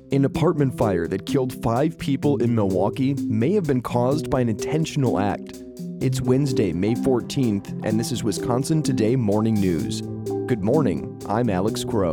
An apartment fire that killed 5 people in Milwaukee may have been caused by an intentional act. It's Wednesday, May 14th, and this is Wisconsin Today Morning News. Good morning, I'm Alex Crow.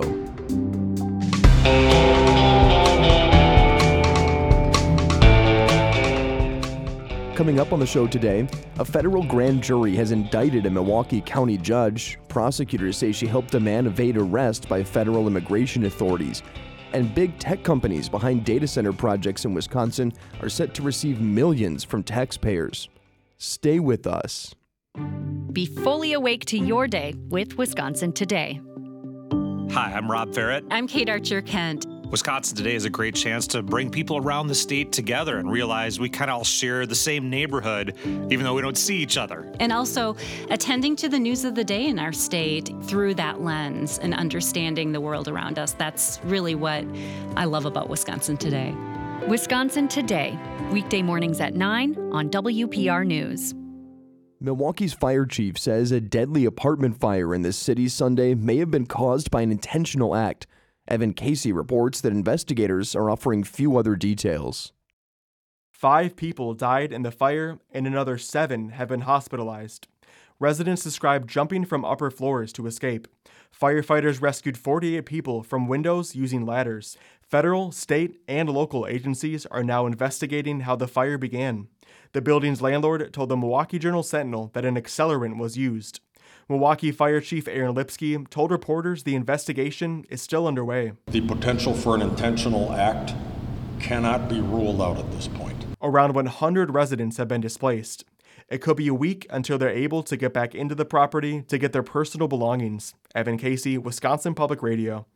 Coming up on the show today, a federal grand jury has indicted a Milwaukee County judge. Prosecutors say she helped a man evade arrest by federal immigration authorities. And big tech companies behind data center projects in Wisconsin are set to receive millions from taxpayers. Stay with us. Be fully awake to your day with Wisconsin Today. Hi, I'm Rob Ferret. I'm Kate Archer-Kent. Wisconsin Today is a great chance to bring people around the state together and realize we kind of all share the same neighborhood, even though we don't see each other. And also attending to the news of the day in our state through that lens and understanding the world around us. That's really what I love about Wisconsin Today. Wisconsin Today, weekday mornings at 9 on WPR News. Milwaukee's fire chief says a deadly apartment fire in the city Sunday may have been caused by an intentional act. Evan Casey reports that investigators are offering few other details. 5 people died in the fire and another 7 have been hospitalized. Residents described jumping from upper floors to escape. Firefighters rescued 48 people from windows using ladders. Federal, state, and local agencies are now investigating how the fire began. The building's landlord told the Milwaukee Journal-Sentinel that an accelerant was used. Milwaukee Fire Chief Aaron Lipsky told reporters the investigation is still underway. The potential for an intentional act cannot be ruled out at this point. Around 100 residents have been displaced. It could be a week until they're able to get back into the property to get their personal belongings. Evan Casey, Wisconsin Public Radio.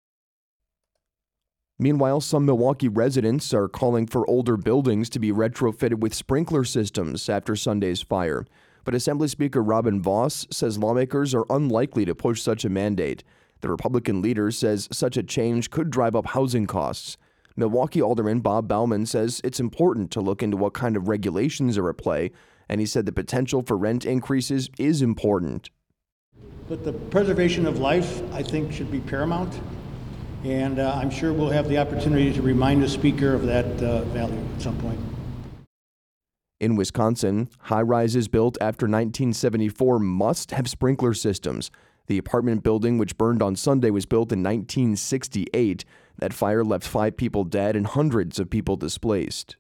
Meanwhile, some Milwaukee residents are calling for older buildings to be retrofitted with sprinkler systems after Sunday's fire. But Assembly Speaker Robin Vos says lawmakers are unlikely to push such a mandate. The Republican leader says such a change could drive up housing costs. Milwaukee Alderman Bob Bauman says it's important to look into what kind of regulations are at play, and he said the potential for rent increases is important. But the preservation of life, I think, should be paramount, and I'm sure we'll have the opportunity to remind the Speaker of that value at some point. In Wisconsin, high-rises built after 1974 must have sprinkler systems. The apartment building, which burned on Sunday, was built in 1968. That fire left 5 people dead and hundreds of people displaced.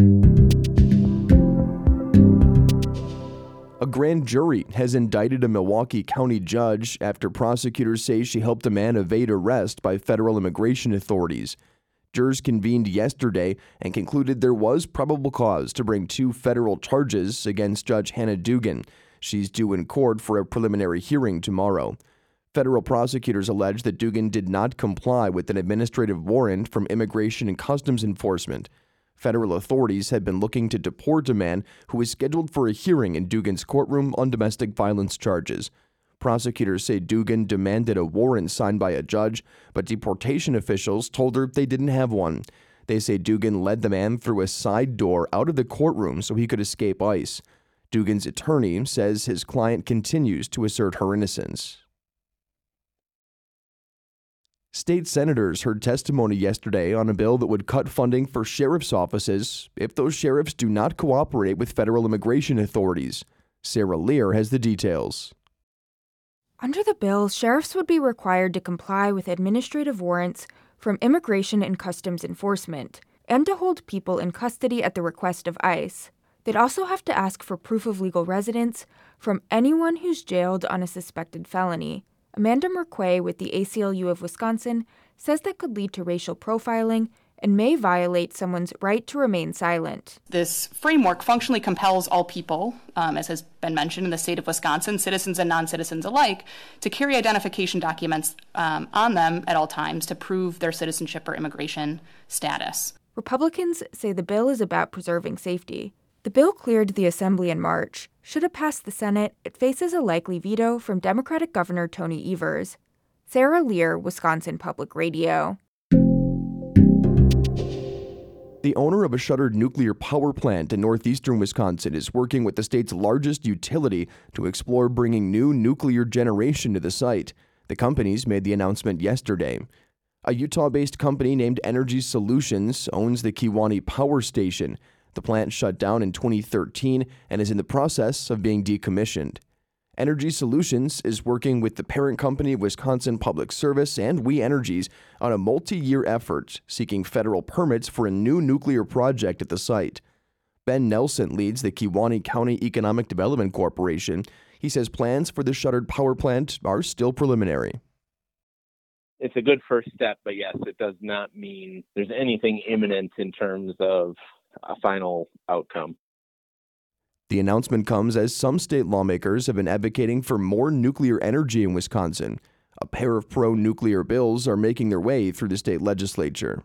A grand jury has indicted a Milwaukee County judge after prosecutors say she helped a man evade arrest by federal immigration authorities. Jurors convened yesterday and concluded there was probable cause to bring 2 federal charges against Judge Hannah Dugan. She's due in court for a preliminary hearing tomorrow. Federal prosecutors allege that Dugan did not comply with an administrative warrant from Immigration and Customs Enforcement. Federal authorities had been looking to deport a man who was scheduled for a hearing in Dugan's courtroom on domestic violence charges. Prosecutors say Dugan demanded a warrant signed by a judge, but deportation officials told her they didn't have one. They say Dugan led the man through a side door out of the courtroom so he could escape ICE. Dugan's attorney says his client continues to assert her innocence. State senators heard testimony yesterday on a bill that would cut funding for sheriff's offices if those sheriffs do not cooperate with federal immigration authorities. Sarah Lear has the details. Under the bill, sheriffs would be required to comply with administrative warrants from Immigration and Customs Enforcement and to hold people in custody at the request of ICE. They'd also have to ask for proof of legal residence from anyone who's jailed on a suspected felony. Amanda Merquay with the ACLU of Wisconsin says that could lead to racial profiling and may violate someone's right to remain silent. This framework functionally compels all people, as has been mentioned in the state of Wisconsin, citizens and non-citizens alike, to carry identification documents on them at all times to prove their citizenship or immigration status. Republicans say the bill is about preserving safety. The bill cleared the Assembly in March. Should it pass the Senate, it faces a likely veto from Democratic Governor Tony Evers. Sarah Lear, Wisconsin Public Radio. The owner of a shuttered nuclear power plant in northeastern Wisconsin is working with the state's largest utility to explore bringing new nuclear generation to the site. The companies made the announcement yesterday. A Utah-based company named Energy Solutions owns the Kewaunee Power Station. The plant shut down in 2013 and is in the process of being decommissioned. Energy Solutions is working with the parent company Wisconsin Public Service and We Energies on a multi-year effort seeking federal permits for a new nuclear project at the site. Ben Nelson leads the Kewaunee County Economic Development Corporation. He says plans for the shuttered power plant are still preliminary. It's a good first step, but yes, it does not mean there's anything imminent in terms of a final outcome. The announcement comes as some state lawmakers have been advocating for more nuclear energy in Wisconsin. A pair of pro-nuclear bills are making their way through the state legislature.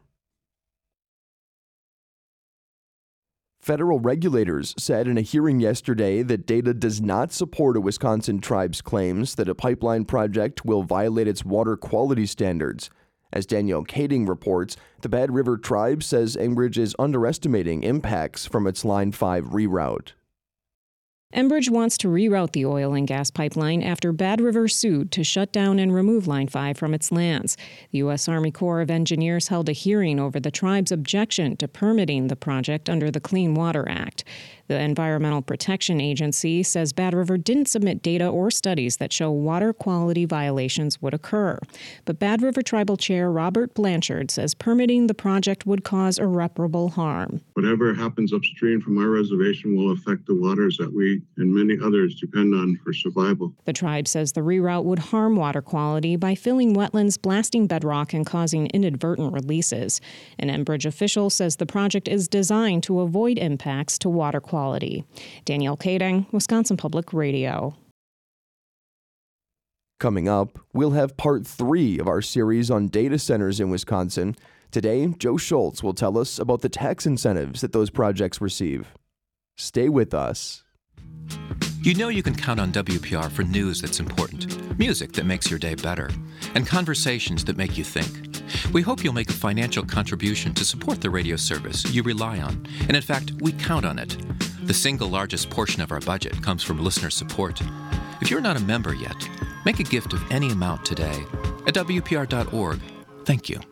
Federal regulators said in a hearing yesterday that data does not support a Wisconsin tribe's claims that a pipeline project will violate its water quality standards. As Danielle Kading reports, the Bad River Tribe says Enbridge is underestimating impacts from its Line 5 reroute. Enbridge wants to reroute the oil and gas pipeline after Bad River sued to shut down and remove Line 5 from its lands. The U.S. Army Corps of Engineers held a hearing over the tribe's objection to permitting the project under the Clean Water Act. The Environmental Protection Agency says Bad River didn't submit data or studies that show water quality violations would occur. But Bad River Tribal Chair Robert Blanchard says permitting the project would cause irreparable harm. Whatever happens upstream from our reservation will affect the waters that we and many others depend on for survival. The tribe says the reroute would harm water quality by filling wetlands, blasting bedrock, and causing inadvertent releases. An Enbridge official says the project is designed to avoid impacts to water quality. Danielle Kading, Wisconsin Public Radio. Coming up, we'll have part 3 of our series on data centers in Wisconsin. Today, Joe Schultz will tell us about the tax incentives that those projects receive. Stay with us. You know you can count on WPR for news that's important, music that makes your day better, and conversations that make you think. We hope you'll make a financial contribution to support the radio service you rely on, and in fact, we count on it. The single largest portion of our budget comes from listener support. If you're not a member yet, make a gift of any amount today at WPR.org. Thank you.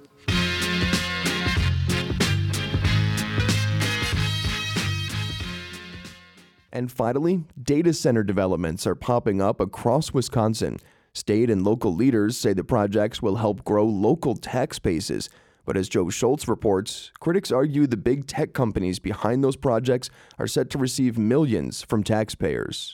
And finally, data center developments are popping up across Wisconsin. State and local leaders say the projects will help grow local tax bases. But as Joe Schultz reports, critics argue the big tech companies behind those projects are set to receive millions from taxpayers.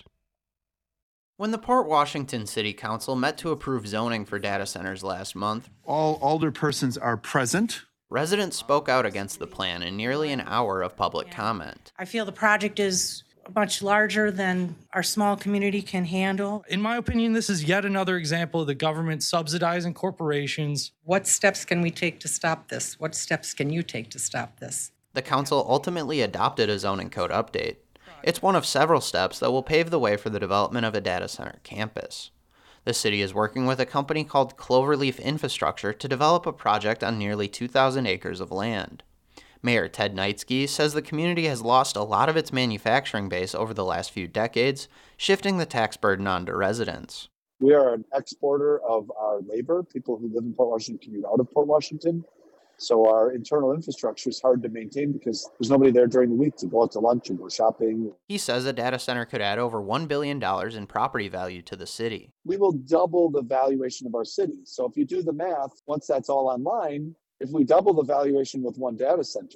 When the Port Washington City Council met to approve zoning for data centers last month, all alderpersons are present. Residents spoke out against the plan in nearly an hour of public comment. I feel the project is much larger than our small community can handle. In my opinion, this is yet another example of the government subsidizing corporations. What steps can we take to stop this? What steps can you take to stop this? The council ultimately adopted a zoning code update. It's one of several steps that will pave the way for the development of a data center campus. The city is working with a company called Cloverleaf Infrastructure to develop a project on nearly 2,000 acres of land. Mayor Ted Knightsky says the community has lost a lot of its manufacturing base over the last few decades, shifting the tax burden onto residents. We are an exporter of our labor. People who live in Port Washington commute out of Port Washington. So our internal infrastructure is hard to maintain because there's nobody there during the week to go out to lunch and go shopping. He says a data center could add over $1 billion in property value to the city. We will double the valuation of our city. So if you do the math, once that's all online, if we double the valuation with one data center,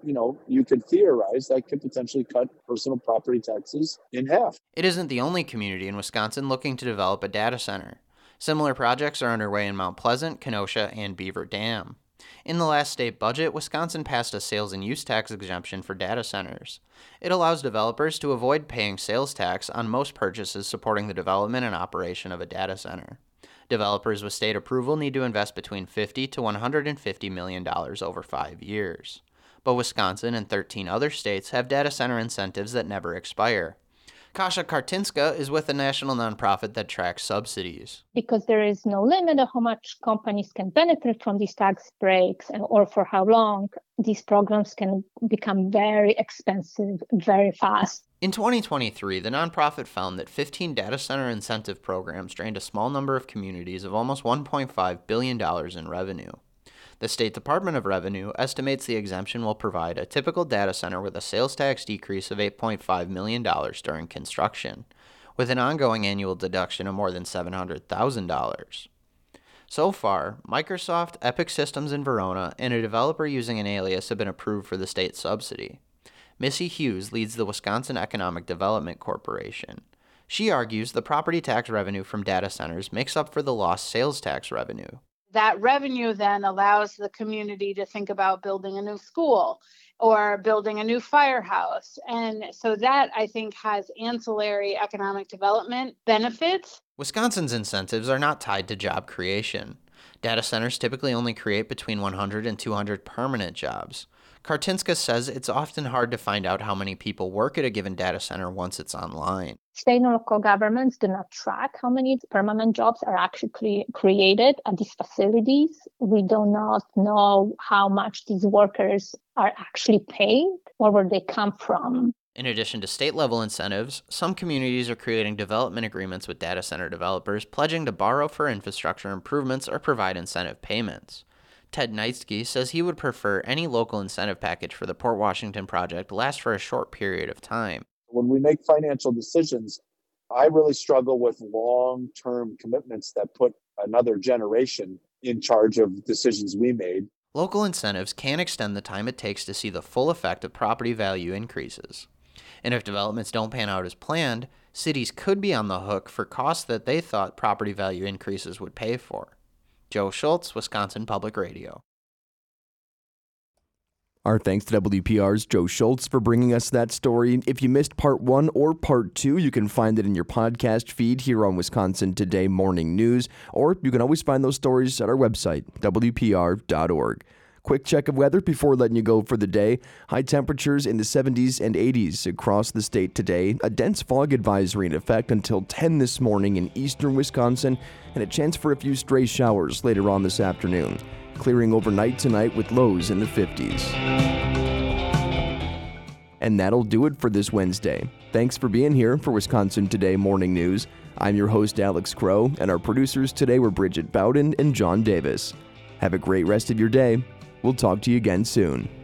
you could theorize that could potentially cut personal property taxes in half. It isn't the only community in Wisconsin looking to develop a data center. Similar projects are underway in Mount Pleasant, Kenosha, and Beaver Dam. In the last state budget, Wisconsin passed a sales and use tax exemption for data centers. It allows developers to avoid paying sales tax on most purchases supporting the development and operation of a data center. Developers with state approval need to invest between $50 to $150 million over 5 years. But Wisconsin and 13 other states have data center incentives that never expire. Kasia Kartinska is with a national nonprofit that tracks subsidies. Because there is no limit of how much companies can benefit from these tax breaks or for how long, these programs can become very expensive very fast. In 2023, the nonprofit found that 15 data center incentive programs drained a small number of communities of almost $1.5 billion in revenue. The State Department of Revenue estimates the exemption will provide a typical data center with a sales tax decrease of $8.5 million during construction, with an ongoing annual deduction of more than $700,000. So far, Microsoft, Epic Systems in Verona, and a developer using an alias have been approved for the state subsidy. Missy Hughes leads the Wisconsin Economic Development Corporation. She argues the property tax revenue from data centers makes up for the lost sales tax revenue. That revenue then allows the community to think about building a new school or building a new firehouse. And so that, I think, has ancillary economic development benefits. Wisconsin's incentives are not tied to job creation. Data centers typically only create between 100 and 200 permanent jobs. Kartinska says it's often hard to find out how many people work at a given data center once it's online. State and local governments do not track how many permanent jobs are actually created at these facilities. We do not know how much these workers are actually paid or where they come from. In addition to state-level incentives, some communities are creating development agreements with data center developers, pledging to borrow for infrastructure improvements or provide incentive payments. Ted Neitsky says he would prefer any local incentive package for the Port Washington project last for a short period of time. When we make financial decisions, I really struggle with long-term commitments that put another generation in charge of decisions we made. Local incentives can extend the time it takes to see the full effect of property value increases. And if developments don't pan out as planned, cities could be on the hook for costs that they thought property value increases would pay for. Joe Schultz, Wisconsin Public Radio. Our thanks to WPR's Joe Schultz for bringing us that story. If you missed part 1 or part 2, you can find it in your podcast feed here on Wisconsin Today Morning News, or you can always find those stories at our website, WPR.org. Quick check of weather before letting you go for the day. High temperatures in the 70s and 80s across the state today. A dense fog advisory in effect until 10 this morning in eastern Wisconsin, and a chance for a few stray showers later on this afternoon. Clearing overnight tonight with lows in the 50s. And that'll do it for this Wednesday. Thanks for being here for Wisconsin Today Morning News. I'm your host, Alex Crow, and our producers today were Bridget Bowden and John Davis. Have a great rest of your day. We'll talk to you again soon.